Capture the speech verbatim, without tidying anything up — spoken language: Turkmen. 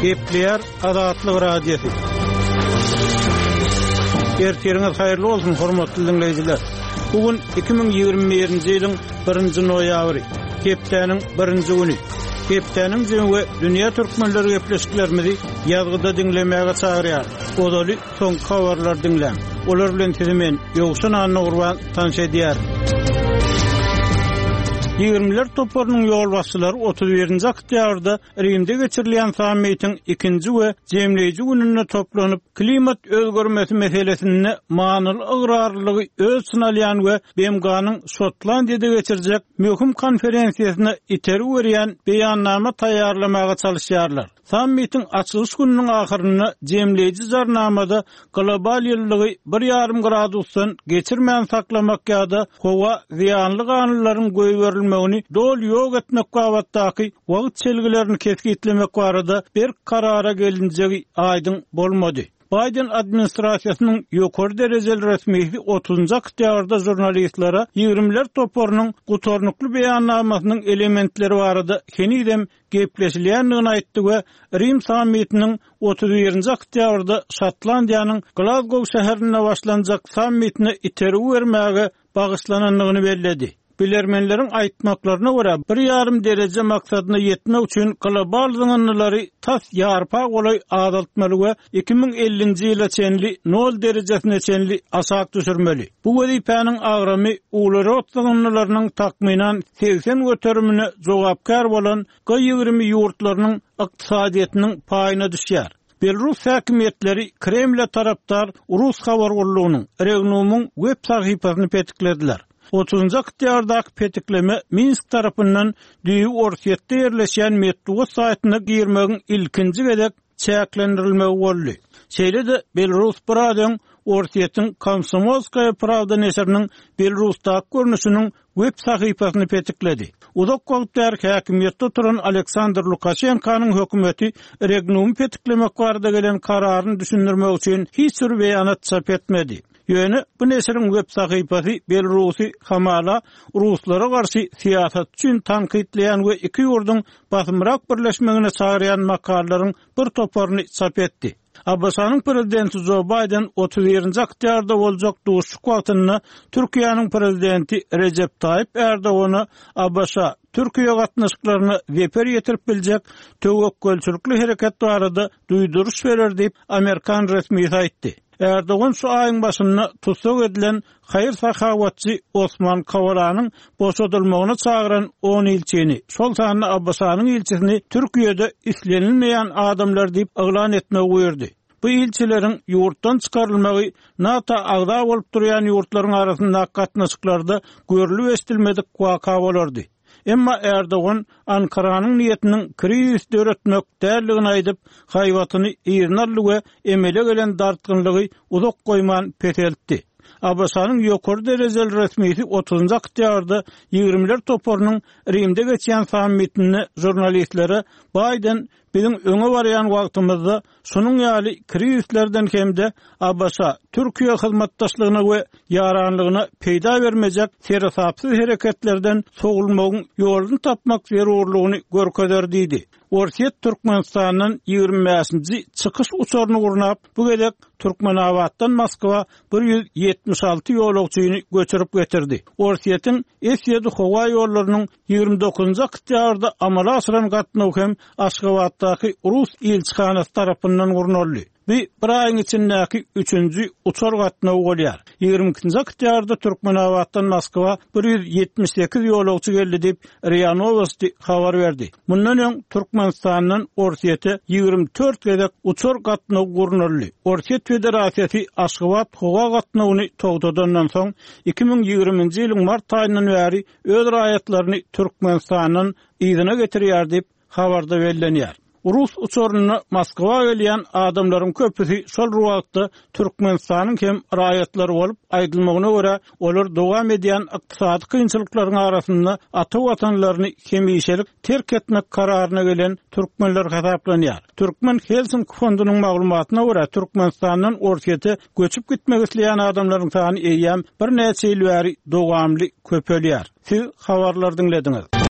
Gepleyer Azatlyk radiosu. Erteriňiz haýyrly bolsun hormatly dinleýijiler. Bugün iki bin ýygrimi birinji ýylyň birinji noýabry, hepdeniň birinji güni. Hepdeniň jemgy dünýä türkmenleri gepleşiklerimizi ýazgyda dinlemäge çagyrýar. Odaly soň habarlar dinlän. Olar bilen tezemen ýogşun anyny gurban tanış edýär. Ýygrimiler toplarynyň ýol başçylary otuz birinji oktýabrda Rimde geçirilen sammitiň ikinji we jemleýiji gününe toplanyp klimat özgörmesi meselesini manyly ıgrarlygy öz synalýan we B M G-nyň Şotlandiýada geçirijek möhüm konferensiýasyna iteri berýän beýannama taýýarlamaga çalışýarlar. Sammitiň açylyş gününiň ahyryna jemleýiji jarnamada global ýyllygy bir ýarym gradusdan geçirmän saklamak ýa-da howa ziýanly ganylaryň goýberilmegini dol ýok etmek wagtdaky wagt çelgilerini kesgitlemek barada bir karara gelinjegi aýdyň bolmady. Biden administrasiýasynyň ýokary derejeli resmiýeti otuzunji oktýabrda jurnalistlara ýygrimiler toplarynyň gutornukly beýannamasynyň elementleri barada henidem gepleşilýändigini aýtdy we Rim sammitiniň otuz birinji oktýabrda Şotlandiýanyň Glasgow şäherinde başlanjak sammitine iteri bermäge bagyşlananlygyny bellädi. Bilermenleriň aýtmaklaryna görä bir ýarym derece maksadyna ýetmek üçin global zyňanlary tas ýarpa golay azaltmaly we iki bin ellinji ýyla çenli nol derejesine çenli aşak düşürmeli. Bu wezipanyň agramy ulerot zyňanlarynyň takminan seksen göterümine jogapkar bolan G ýygrimi ýurtlarynyň ykdysadyetiniň paýyna düşýär. Belarus häkimetleri Kreml tarapdar Rus habar gurulugynyň Regnumyň web sahypasyny petiklediler. otuzunji oktýabrdaky petikleme Minsk tarapyndan Düýü Orsiýetde ýerleşýän Medvedev saýtyna girmegiň ilkinji gedek çäklendirilmegi boldy. Şeýle-de Belarus Bradyň Orsiýetiň Komsomolskaya Pravda neşriniň Belarusdaky görnüşiniň web sahypasyny petikledi. Uzak wagtlar häkimetde turan Aleksandr Lukashenkanyň hökümeti Regnum petiklemek barada gelen kararyny düşündirmek üçin hiç bir beýanat çap etmedi. Ýöne bu neşriň web sahypasy Belarusy hamala Ruslara garşy siýasat üçin tanqidleýän we iki ýurduň basymrak birleşmegine çagyrýan makalalaryň bir toparyny çap etdi. Abbasanyň prezidenti Joe Biden otuz birinji oktýabrda boljak duşuk wagtyny Türkiýanyň prezidenti Recep Tayyip Erdoğan'a Abbasa Türkiýe gatnaşyklaryny weper ýetirip biljek töwekkelçilikli hereket barada duýduruş berer diýip Amerikan resmiýeti aýtdy. Erdoğan şu ayın başında tutsak edilen hayır sahavatçı Osman Kavala'nın boşadılmağına çağıran on ilçeni, sol sahne Abbasa'nın ilçesini Türkiye'de islenilmeyen adamlar deyip ıglan etmeyi buyurdu. Bu ilçelerin yurttan çıkarılmağı NATO ağda olup duruyan yurtların arasında katnaşıklarda görülü estilmedik vaka olurdu. Emma Erdoğan Ankara'nın niyetinin kriz döretmek därligini aýdyp, haýwatyny ýernarly we emele gelen dartgynlygy uzak goýman peteltdi. Abbasanyň ýokary derejeli resmiýeti otuzunji oktýabrda ýygrimiler toplarynyň Rimde geçýän sammitini jurnalistlere Biden bizim öňe barýan wagtymyzda şunuň ýaly krizlerden hemde Abbasa Türkiýe hyzmatdaşlygyna we ýaranlygyna peýda bermejek serasapsyz hereketlerden sogulmagyň ýolunu tapmak zerurlygyny görkezler diýdi. Orsiýet Türkmenistanyň ýygrimi beşinji çykyş uçuryny gurnap, bu gedek Türkmenawatdan Moskwa bir ýüz ýetmiş alty ýolagçyny göçürip getirdi. Orsiýetiň Esyedy howa ýollarynyň ýygrimi dokuzunji oktýabrda amala asyran gatnawy hem Aşgabatdaky Rus elçihanasy tarapyndan gurnuldy. Bir aýyň içindäki üçünji uçar gatnawy bolýar. ýygrimi ikinji oktýabrda Türkmenawatdan Moskwa bir ýüz ýetmiş sekiz ýolagçy geldi diýip R I A Novosti habar berdi. Mundan öň Türkmenistanyň Orsiýete ýygrimi dört gedek uçar gatnawy gurnuldy. Orsiýet Federasiýasy Aşgabat howa gatnawyny togtadandan soň iki bin ýygrimiňji ýylyň mart aýyndan bäri öz raýatlaryny Türkmenistanyň ýygyna getirýär diýip habarda bellenýär. Rus uçuruna Moskwa gelýän adamlaryň köpüsi şol wagtda Türkmenistanyň hem raýatlary bolup aýdylmagyna görä olar dowam edýän ykdysady kynçylyklaryň arasynda ata watanlaryny hemişelik terk etmek kararyna gelen türkmenler hasaplanýar. Türkmen Helsinki fondunyň maglumatyna görä Türkmenistanyň Orsiýete göçüp gitmek isleýän adamlaryň sany eýýäm bir näçe ýyl bäri dowamly köpelýär. Siz habarlar dinlediňiz.